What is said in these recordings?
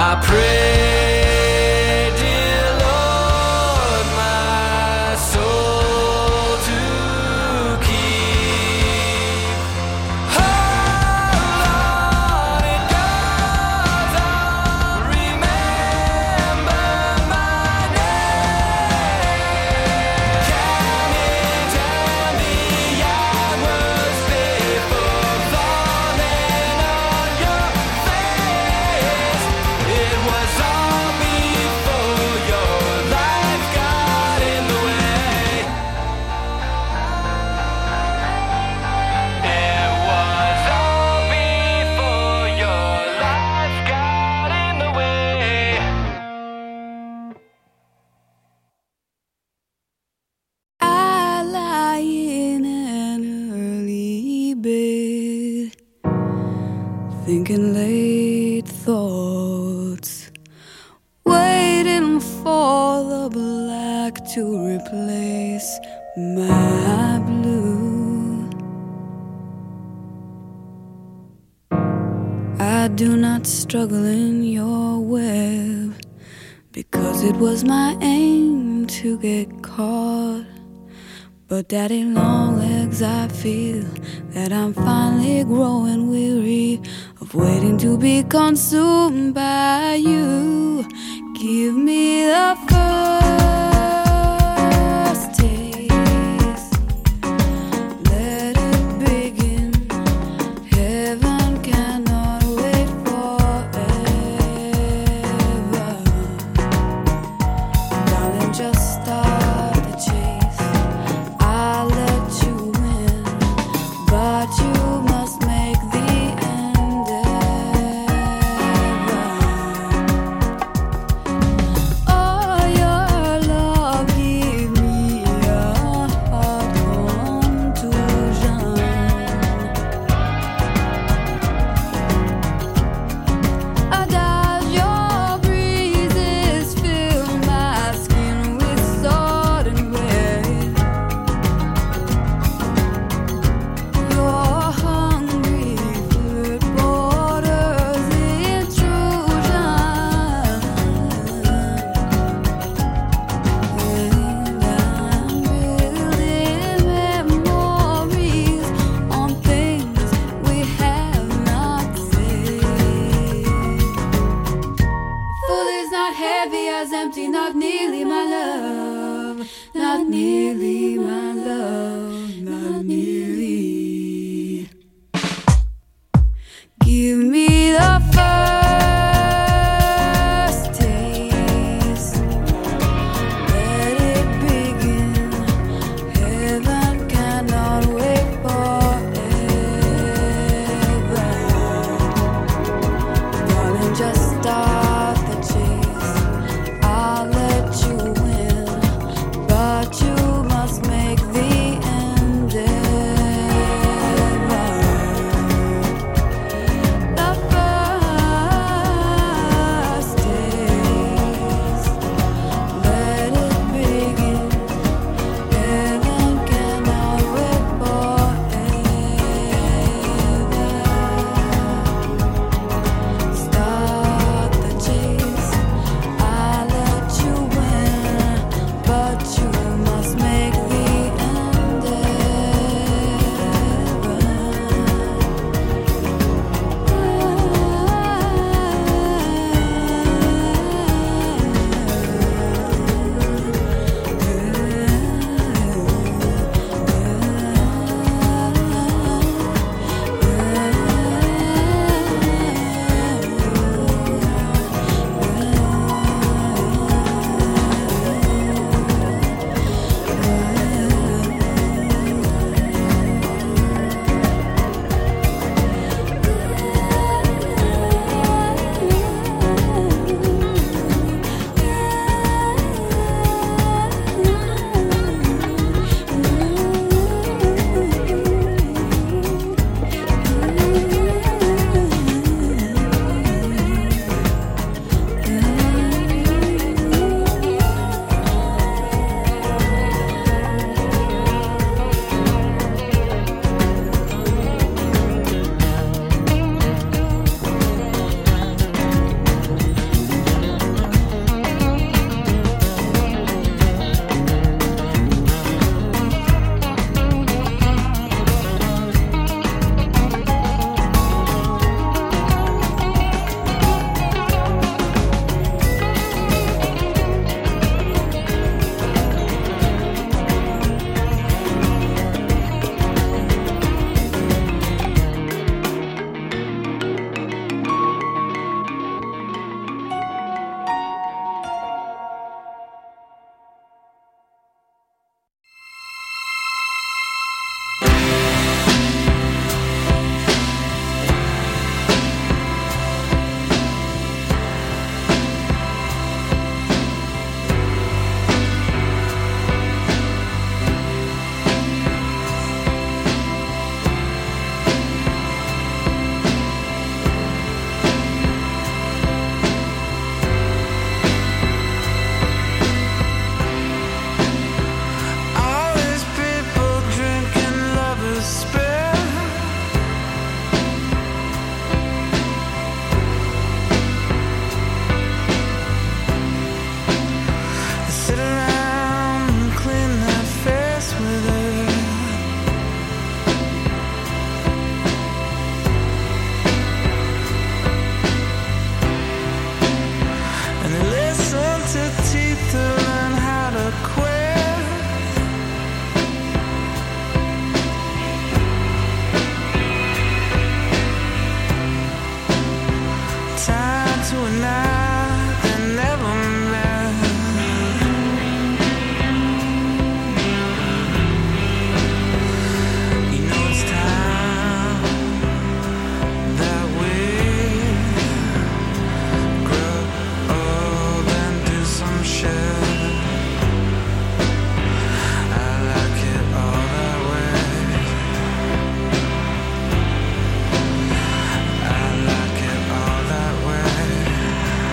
pray, dear Lord, my soul to keep. Oh Lord, it does remember my name. Can it tell me I was faithful, falling on your face? It was all before your life got in the way. It was all before your life got in the way. I lie in an early bed, thinking late thoughts, waiting for the black to replace my blue. I do not struggle in your web, because it was my aim to get caught. But daddy long legs, I feel that I'm finally growing weary of waiting to be consumed by you. Give me the first taste, let it begin. Heaven cannot wait forever. Darling, just start the chase. I'll let you win, but you must make the endeavor. Oh, your love give me a heart contusion. Adagio breezes fill my skin with sudden red. Your hungry flirt borders intrusion, and I'm building memories on things we have not said. Full is not heavy as empty, not nearly my love, not nearly my love, not nearly. Give me the first taste, let it begin. Heaven cannot wait forever. Darling, just start the chase. I'll let you win, but you must make the endeavor. The first taste, let it begin. Heaven cannot wait forever. Start the and they listen to teeth to learn how to quit. Tied to a night that never met. You know it's time that we grow old and do some shit. I like it all that way. I like it all that way.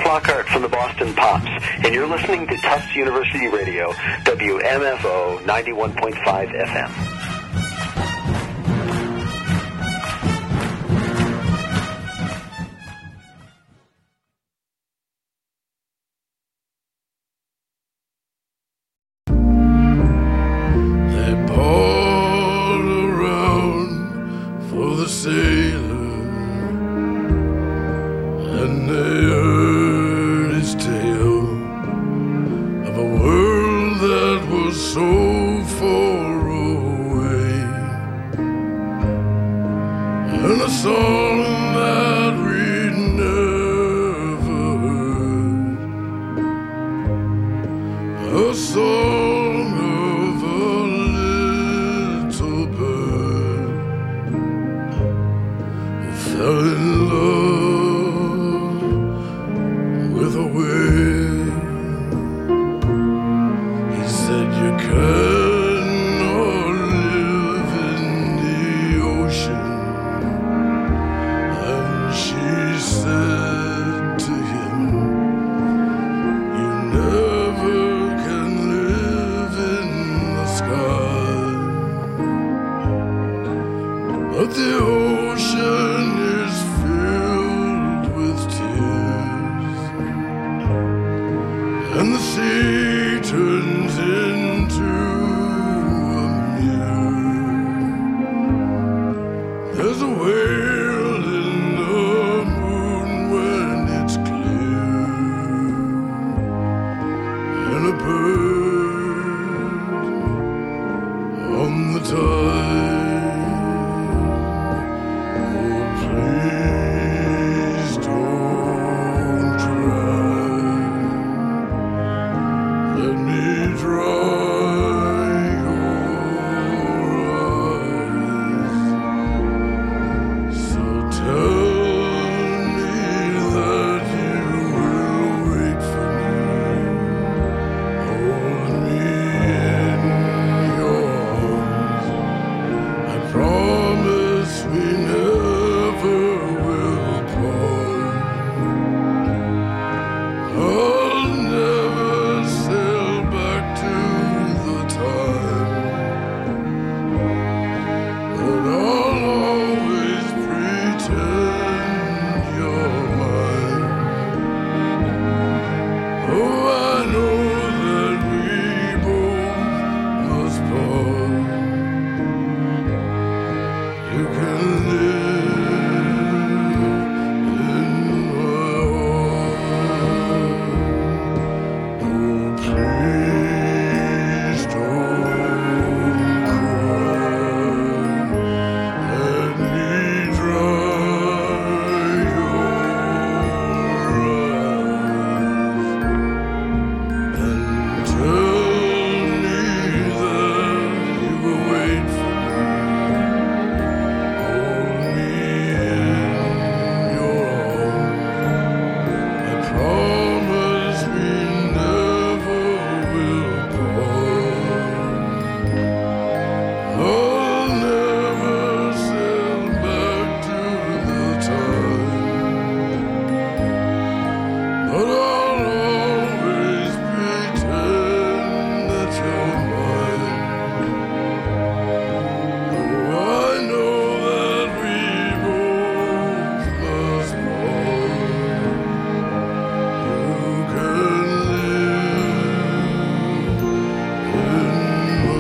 Lockhart from the Boston Pops, and you're listening to Tufts University Radio, WMFO 91.5 FM. They poured around for the sailor, and they heard his tale of a world that was so far away, and a song that we'd never heard, a song of a little bird who fell in love with a wave. He said, you cannot live in the ocean. And she said to him, you never can live in the sky. But the ocean is filled with tears, and the sea turns into a mirror. There's a whale in the moon when it's clear, and a bird on the tide. Oh, please don't cry. Let me dry your eyes. So tell me that you will wait for me. Hold me in your arms. I promise we never will part. I'll never sail back to the time, but I'll always pretend you're mine. Oh, I know that we both must part. You can live in my heart. Oh, please don't cry. Let me dry your eyes, and tell me that you will wait for me. Hold me in your arms. I promise we never will part. I'll never sail back to the time, but I'll always pretend that you're mine. Oh, I know that we both must part. You can live in my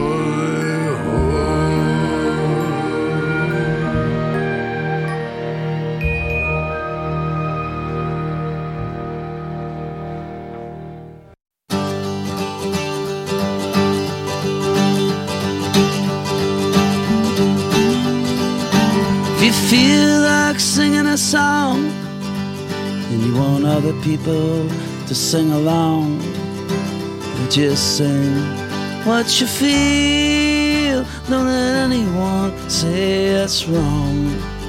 If you feel like singing a song and you want other people to sing along, just sing what you feel. Don't let anyone say it's wrong.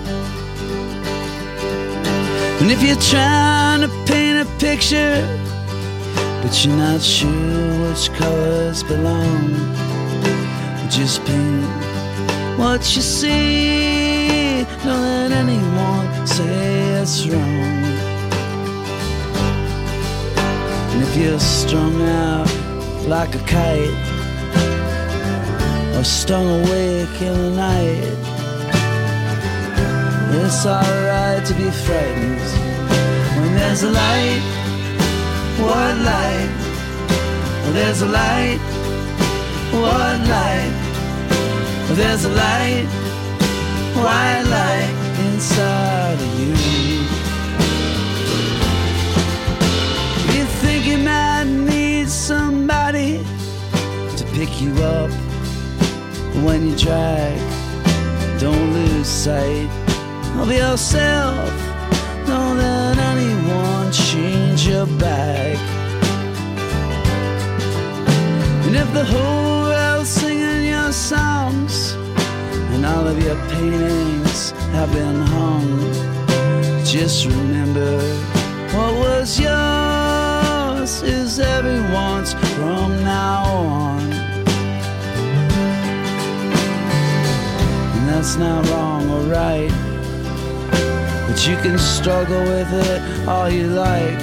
And if you're trying to paint a picture but you're not sure which colors belong, just paint what you see. Don't let anyone say it's wrong. And if you're strung out like a kite, or stung awake in the night, it's alright to be frightened when there's a light. What light? There's a light. What light? There's a light. White light inside of you. You think you might need somebody to pick you up when you drag. Don't lose sight of yourself. Don't let anyone change your bag. And if the whole world's singing your songs and all of your paintings have been hung, just remember what was yours is everyone's from now on. And that's not wrong or right, but you can struggle with it all you like.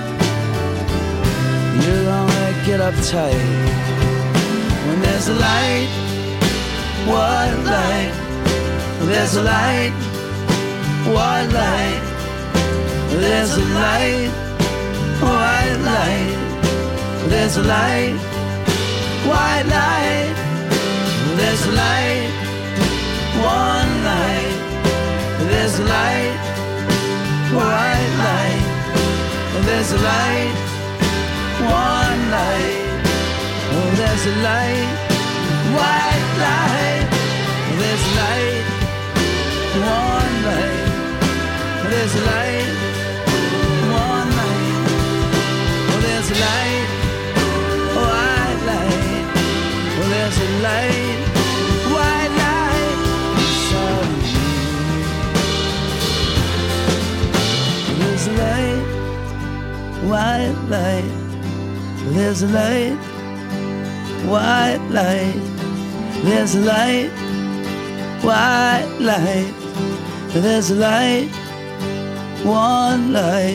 You'll only get uptight when there's a light. What light? There's a light. What light? There's a light. White light. There's a light. White light. There's a light. One light. There's a light. White light. There's a light. One light. Oh, there's a light. White light. There's a light. One light. There's a light. One light. Oh, there's a light. White light. Oh, there's a light. White light inside of you. There's a light. White light. There's a light. White light. There's a light. White light. There's a light. One light.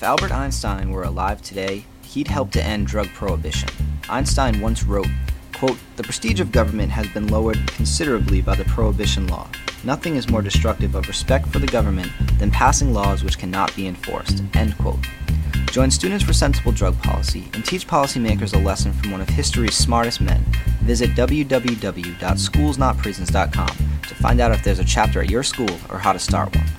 Albert Einstein were alive today, he'd help to end drug prohibition. Einstein once wrote, quote, "The prestige of government has been lowered considerably by the prohibition law. Nothing is more destructive of respect for the government than passing laws which cannot be enforced," end quote. Join Students for Sensible Drug Policy and teach policymakers a lesson from one of history's smartest men. Visit www.schoolsnotprisons.com to find out if there's a chapter at your school or how to start one.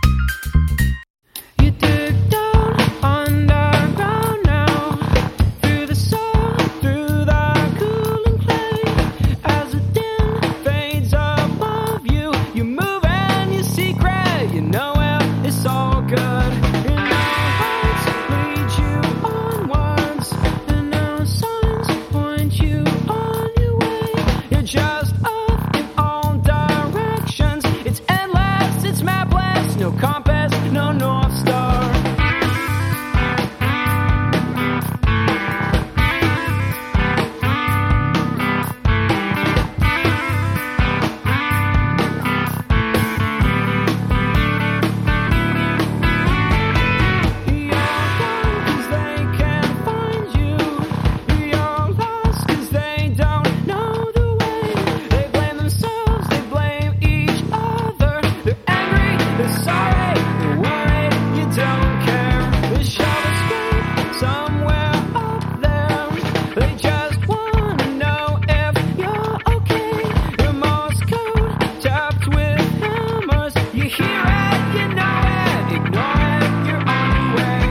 You dig down underground now, through the soil, through the cooling clay. As the din fades above you, you move and you secret. You know it's all good. And our hearts lead you onwards, and our signs point you on your way. You're just up in all directions. It's endless, it's mapless, no compass, no North Star. You're gone 'cause they can't find you. You're lost 'cause they don't know the way. They blame themselves, they blame each other. They're angry, they're sorry, they're worried, you don't care. They shall escape somewhere up there. They just wanna know if you're okay. Your Morse code tapped with hammers. You hear it, you know it, ignore it, you're on your way.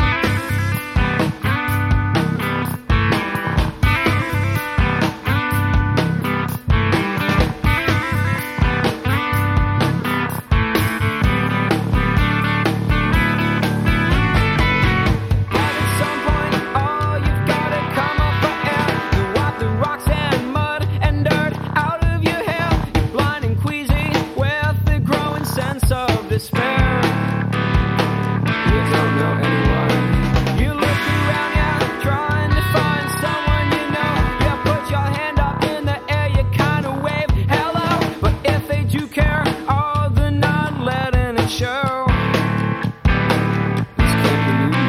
At some point, oh, you've gotta come up for air. You wipe the rocks and mud and dirt out of your hair. You're blind and queasy with the growing sense of despair. You don't know anyone. You look around, yeah, trying to find someone you know. You put your hand up in the air, you kind of wave hello. But if they do care, oh, they're not letting it show. This can't be new.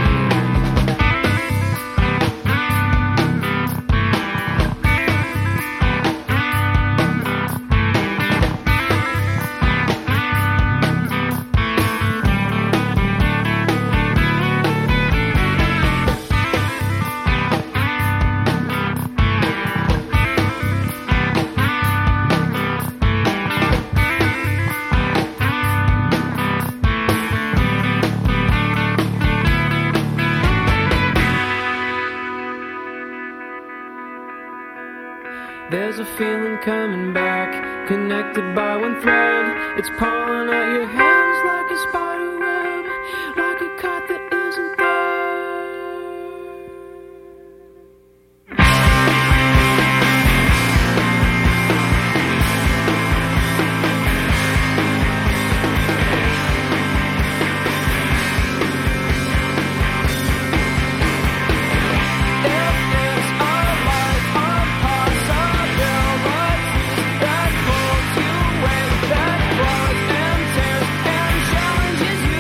There's a feeling coming back, connected by one thread. It's pulling at your hands like a spider web, like a kite that isn't there. If it's our life, our possibilities that pulls you away, that blows and tears and challenges you.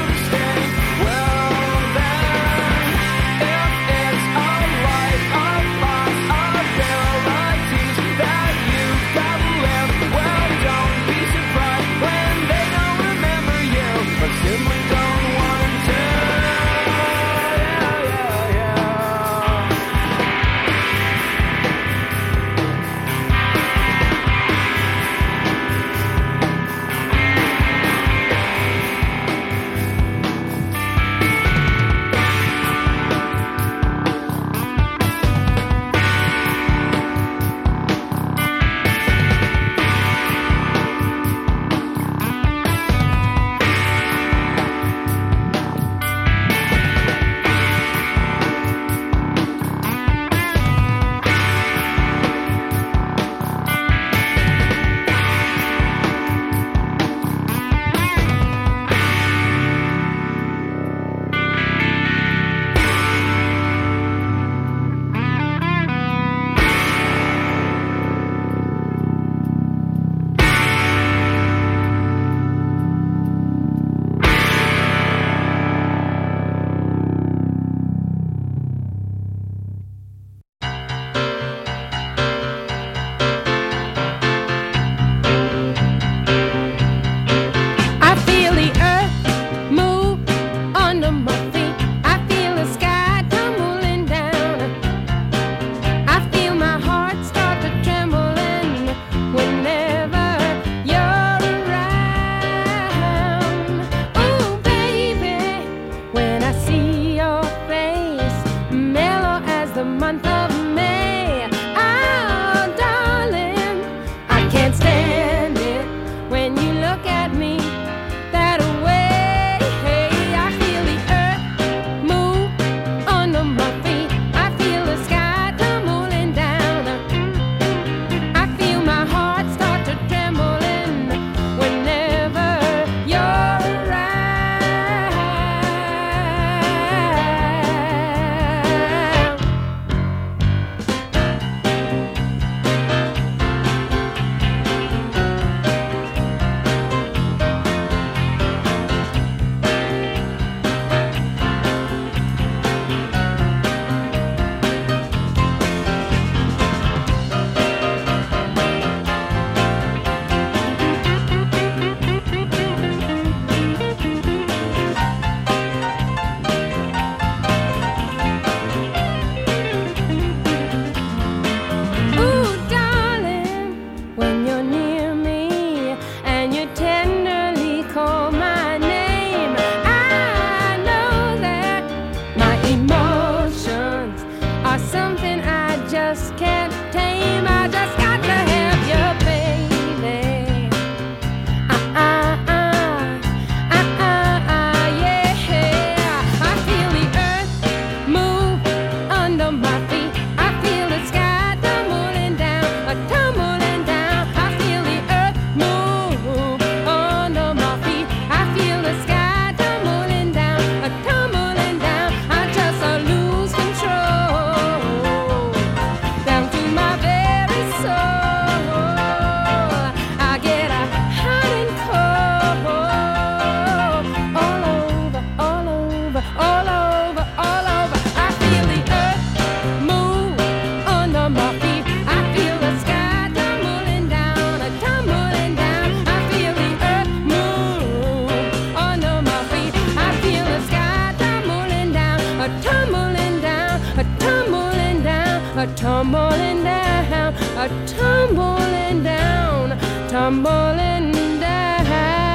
tumbling down.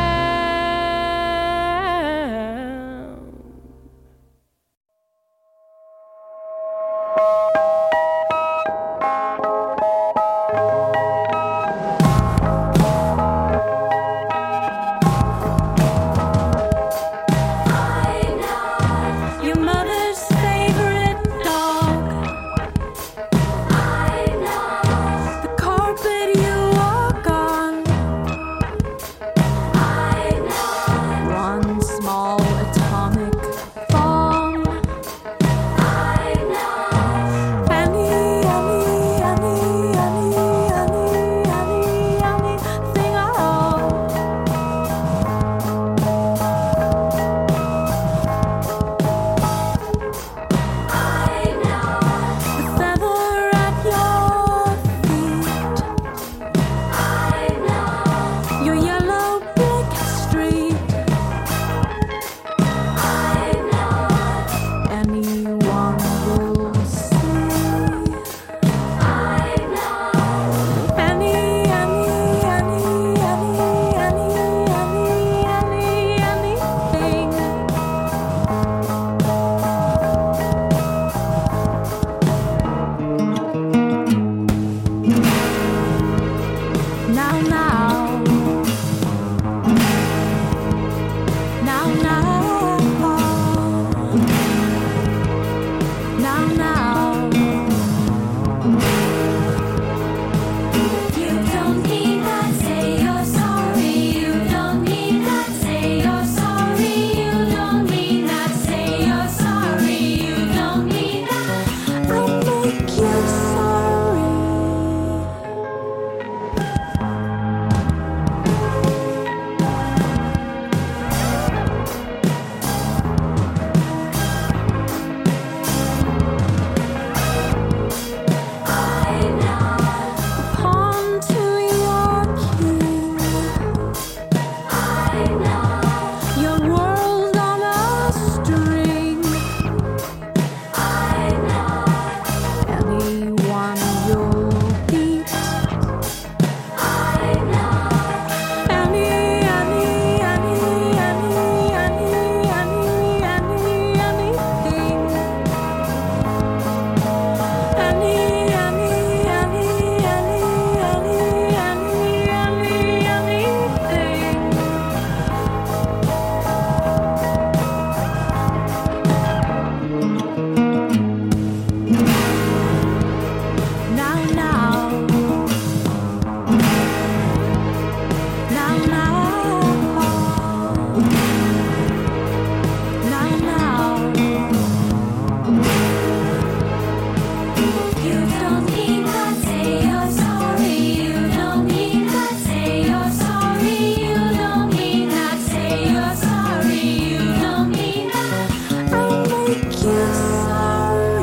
Your mother's favorite dog. The carpet you walk on. One small atomic bomb. Anything at all. The feather at your feet. Your yellow brick street. Anyone will see. Anything. Now, now. Now, now. Now, now. You don't need that, say you're sorry. You don't need that, say you're sorry. You don't need that, say you're sorry. You don't need that. I'll make you sorry. Pawn to your king. Your world on a string. Anyone you'll beat. Now, now. Now, now. Now, now. You don't need that, say you're sorry. You don't need that, say you're sorry. You don't need that, say you're sorry. You don't need that. I'll make you sorry.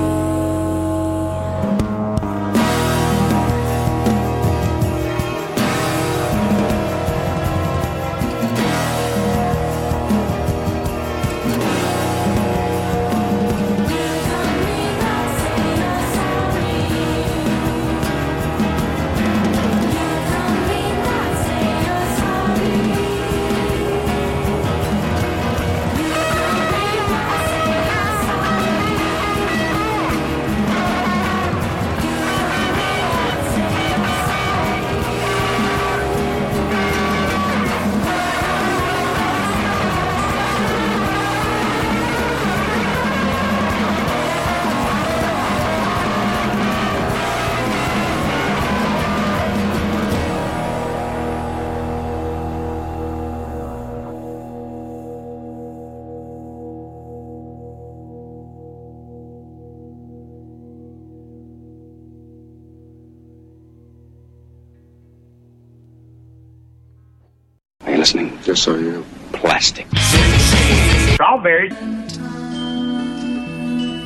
Are you listening? Yes, I am. Plastic. Strawberries.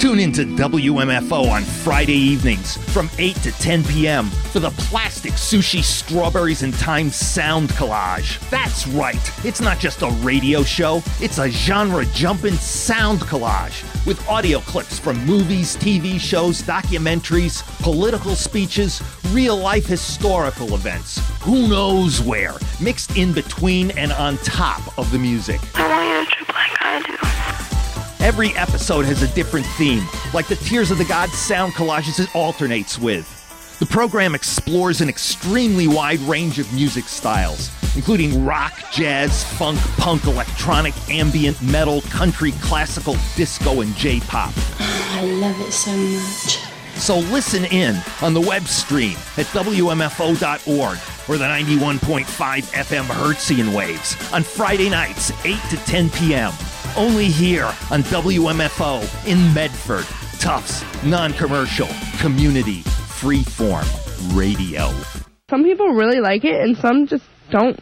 Tune into WMFO on Friday evenings from 8 to 10 p.m. for the Plastic Sushi Strawberries and Time Sound Collage. That's right, it's not just a radio show, it's a genre-jumping sound collage with audio clips from movies, TV shows, documentaries, political speeches, real-life historical events, who knows where, mixed in between and on top of the music. I want you to trip like I do. Every episode has a different theme, like the Tears of the Gods sound collages it alternates with. The program explores an extremely wide range of music styles, including rock, jazz, funk, punk, electronic, ambient, metal, country, classical, disco, and J-pop. I love it so much. So listen in on the web stream at WMFO.org or the 91.5 FM Hertzian waves on Friday nights, 8 to 10 p.m. Only here on WMFO in Medford. Tufts, non-commercial, community, freeform radio. Some people really like it and some just don't.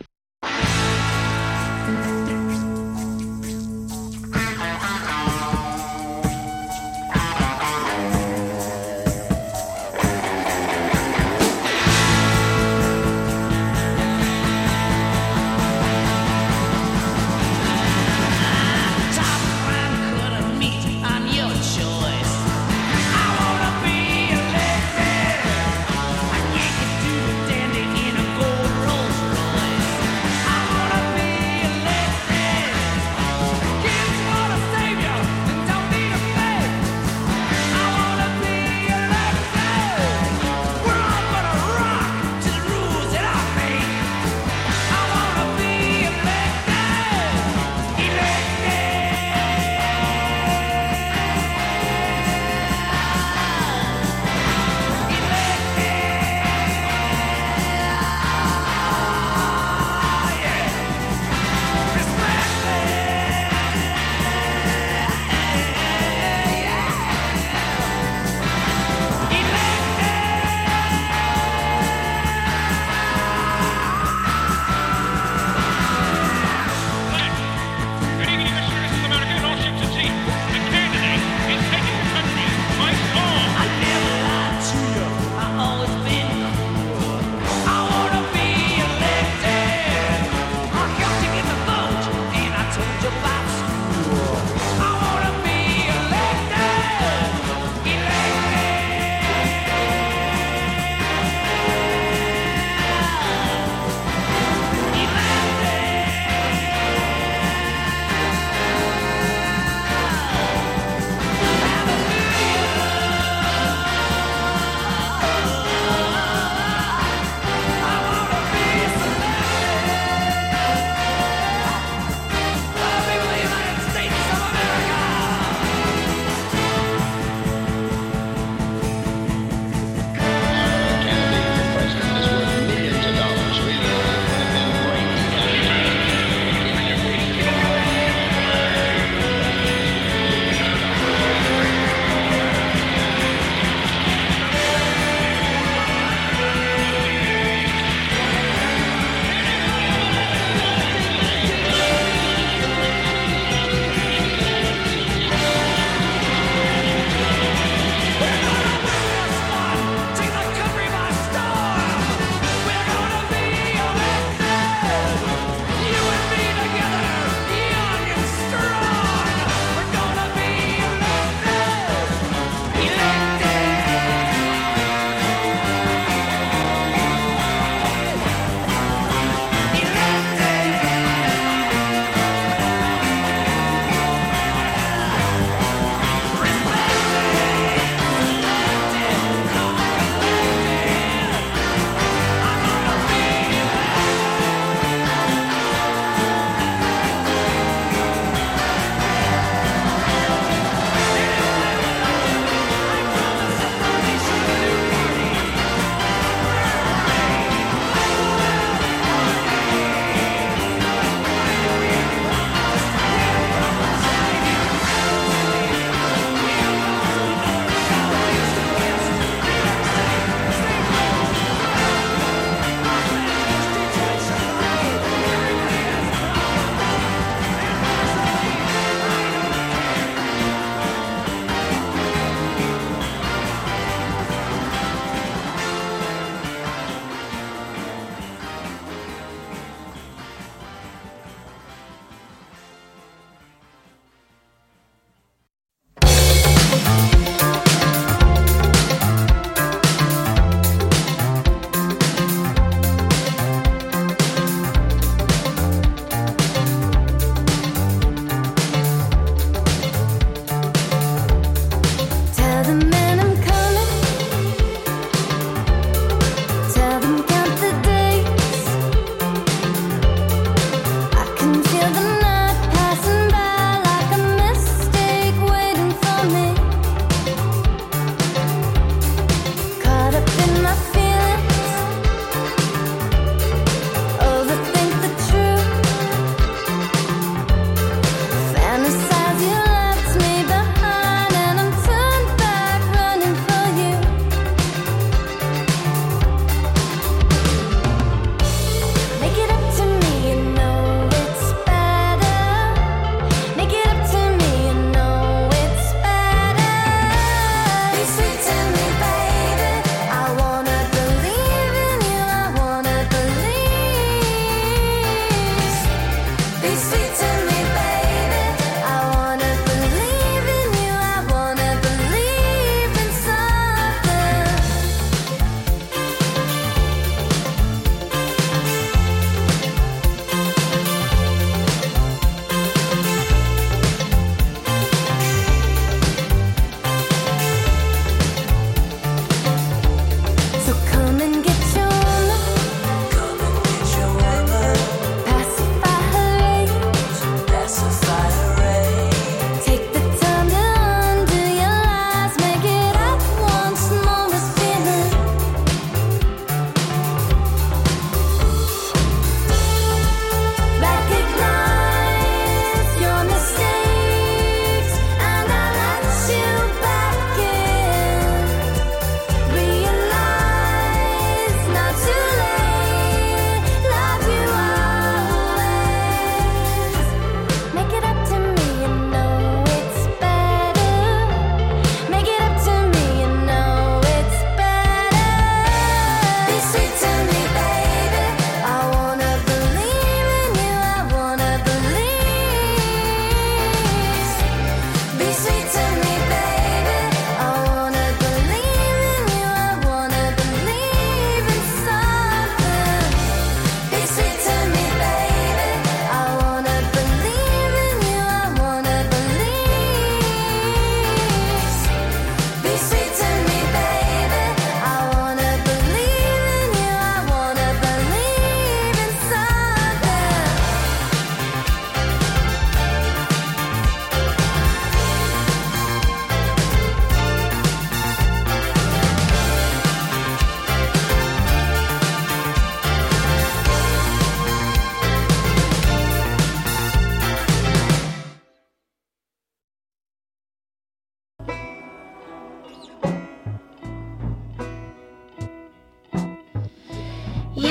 Rolls Royce.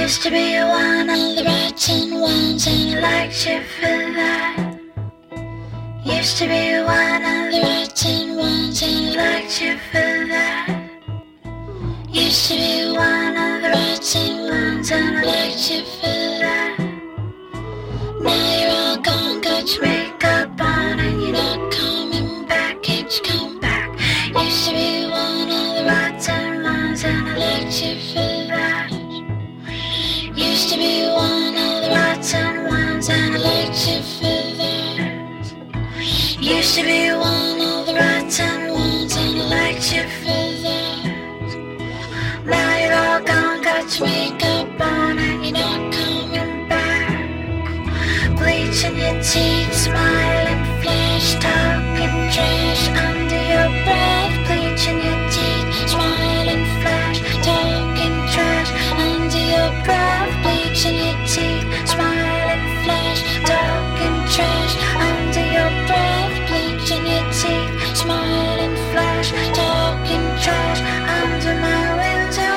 Used to be one of the rotten ones and I liked you for that. Used to be one of the rotten ones and I liked you for that. Used to be one of the rotten ones and I liked you for that. Now you're all gone, got your makeup on and you're not coming back. Can't you come back? Used to be one of the rotten ones and I liked you for that. Used to be one of the rotten ones and I liked you for that. Used to be one of the rotten ones and I liked you for that. Now you're all gone, got your makeup on and you're not coming back. Bleaching your teeth, smiling, flash, talking trash under your breath. Bleaching your teeth, smiling, flash, talking trash under your breath. Bleaching your teeth, smiling, flash, talking trash under your breath. Bleaching your teeth, smiling, flash, talking trash under my window.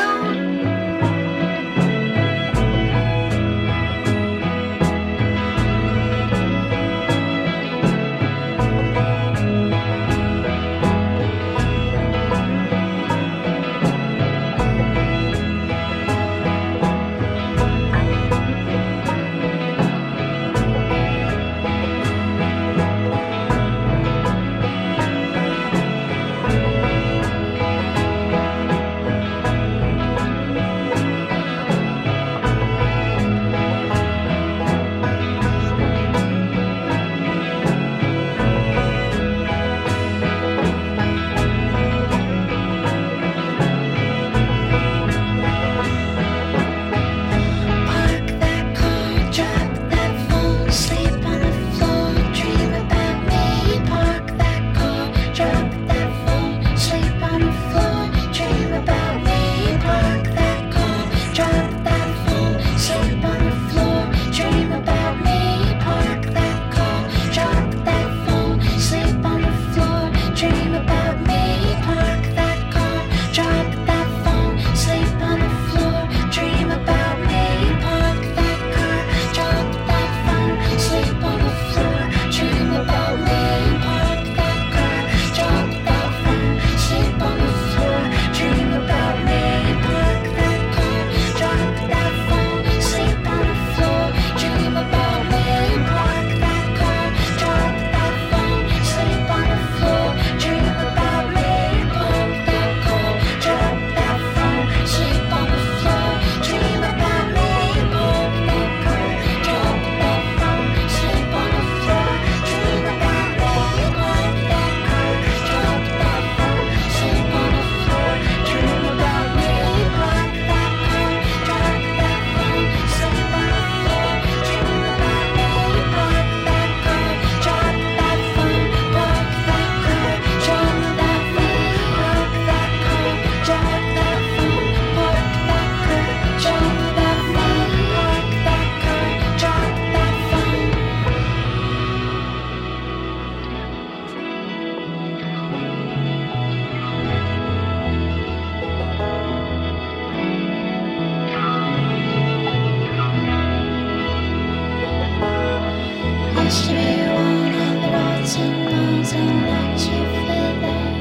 Used to be one of the rotten ones and I liked you for that.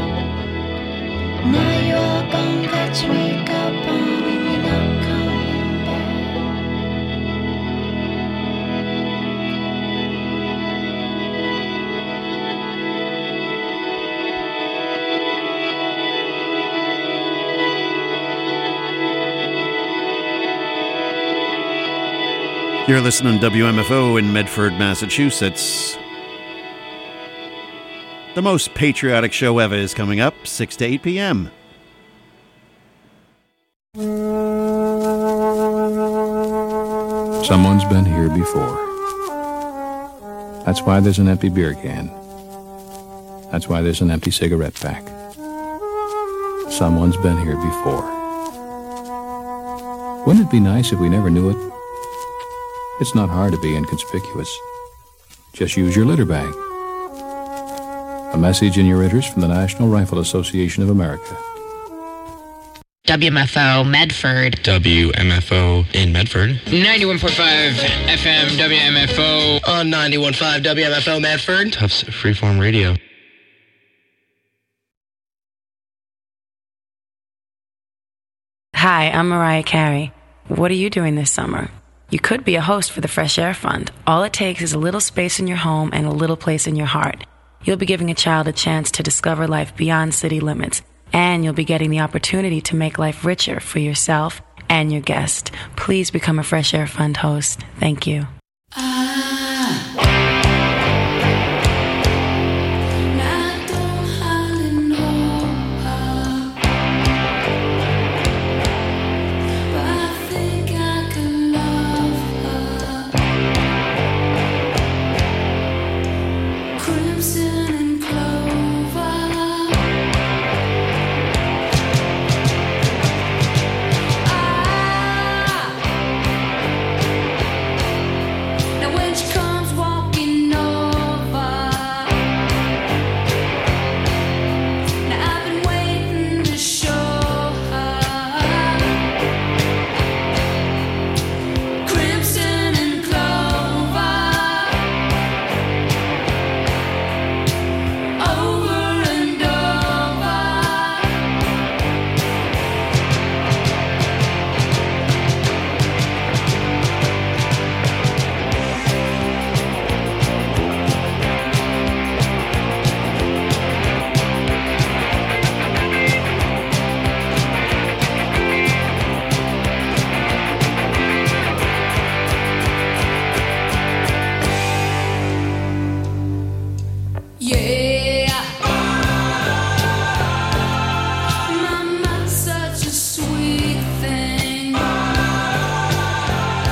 Now you're all gone, got your makeup on and you're not coming back. You're listening to WMFO in Medford, Massachusetts. The most patriotic show ever is coming up, 6 to 8 p.m. Someone's been here before. That's why there's an empty beer can. That's why there's an empty cigarette pack. Someone's been here before. Wouldn't it be nice if we never knew it? It's not hard to be inconspicuous. Just use your litter bag. A message in your ears from the National Rifle Association of America. WMFO Medford. WMFO in Medford. 91.5 FM WMFO. On 91.5 WMFO Medford. Tufts Freeform Radio. Hi, I'm Mariah Carey. What are you doing this summer? You could be a host for the Fresh Air Fund. All it takes is a little space in your home and a little place in your heart. You'll be giving a child a chance to discover life beyond city limits, and you'll be getting the opportunity to make life richer for yourself and your guest. Please become a Fresh Air Fund host. Thank you.